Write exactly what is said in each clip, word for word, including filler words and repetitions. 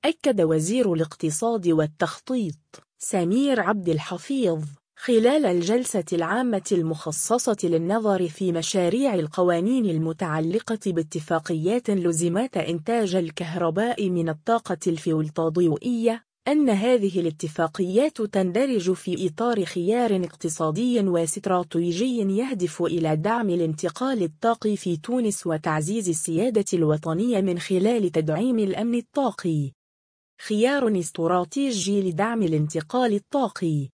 أكد وزير الاقتصاد والتخطيط سمير عبد الحفيظ خلال الجلسة العامة المخصصة للنظر في مشاريع القوانين المتعلقة باتفاقيات لزمات إنتاج الكهرباء من الطاقة الفيولتضوئية أن هذه الاتفاقيات تندرج في إطار خيار اقتصادي واستراتيجي يهدف إلى دعم الانتقال الطاقي في تونس وتعزيز السيادة الوطنية من خلال تدعيم الأمن الطاقي. خيار استراتيجي لدعم الانتقال الطاقي.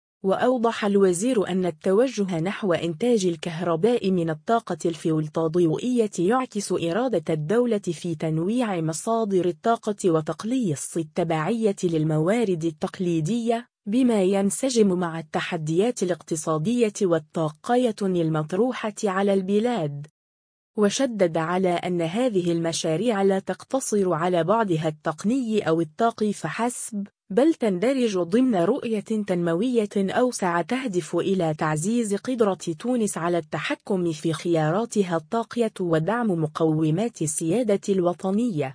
وأوضح الوزير أن التوجه نحو إنتاج الكهرباء من الطاقة الفيولتضوئية يعكس إرادة الدولة في تنويع مصادر الطاقة وتقليص التبعية للموارد التقليدية، بما ينسجم مع التحديات الاقتصادية والطاقية المطروحة على البلاد. وشدد على أن هذه المشاريع لا تقتصر على بعدها التقني أو الطاقي فحسب، بل تندرج ضمن رؤية تنموية أوسع تهدف إلى تعزيز قدرة تونس على التحكم في خياراتها الطاقية ودعم مقومات السيادة الوطنية.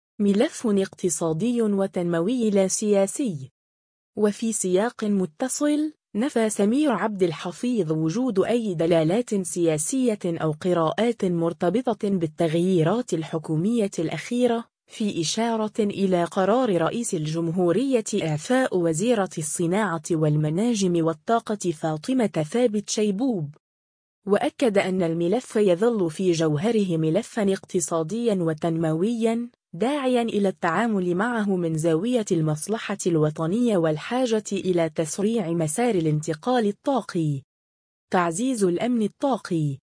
ملف اقتصادي وتنموي لا سياسي. وفي سياق متصل، نفى سمير عبد الحفيظ وجود أي دلالات سياسية أو قراءات مرتبطة بالتغييرات الحكومية الأخيرة، في إشارة إلى قرار رئيس الجمهورية إعفاء وزيرة الصناعة والمناجم والطاقة فاطمة ثابت شيبوب. وأكد أن الملف يظل في جوهره ملفا اقتصاديا وتنمويا، داعيا إلى التعامل معه من زاوية المصلحة الوطنية والحاجة إلى تسريع مسار الانتقال الطاقي. تعزيز الأمن الطاقي.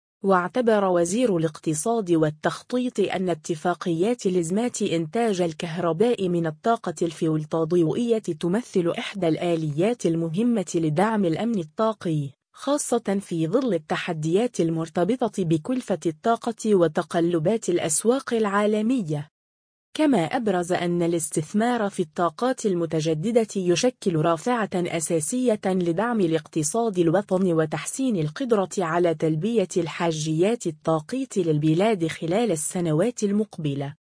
واعتبر وزير الاقتصاد والتخطيط أن اتفاقيات لزمات إنتاج الكهرباء من الطاقة الفيولتضوئية تمثل إحدى الآليات المهمة لدعم الأمن الطاقي، خاصة في ظل التحديات المرتبطة بكلفة الطاقة وتقلبات الأسواق العالمية. كما أبرز أن الاستثمار في الطاقات المتجددة يشكل رافعة أساسية لدعم الاقتصاد الوطني وتحسين القدرة على تلبية الحاجيات الطاقية للبلاد خلال السنوات المقبلة.